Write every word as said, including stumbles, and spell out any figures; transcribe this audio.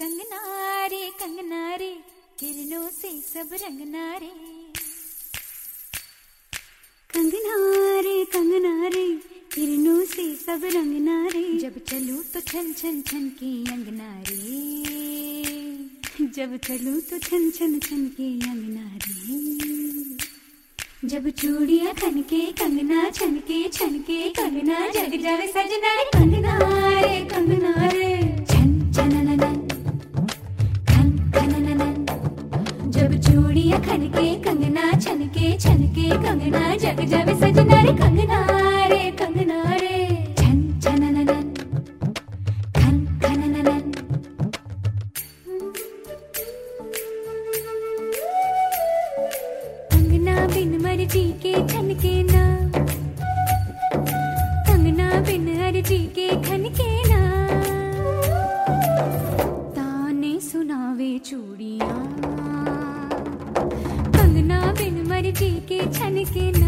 कंगना रे कंगना रे किरणों से सब रंगना रे। कंगना रे कंगना रे किरणों से सब रंगना रे। जब चलूं तो छन छन छन के अंगना रे। जब चलूं तो छन छन छन के अंगना रे। जब चूड़ियां खनके कंगना छनके छनके कंगना जग जावे सजना रे। कंगना रे कंगना रे छन छनननन खन खनननन। जब चूड़ियां खनके कंगना छनके छनके कंगना जग जावे सजना रे। कंगना रे कंगना रे छन छनननन खन खनननन। कंगना बिन मर्जी के खनके ना। कंगना बिन अर्जी के खनके ना। ताने सुनावे चूड़ियां कंगना बिन मर्जी के छनके ना।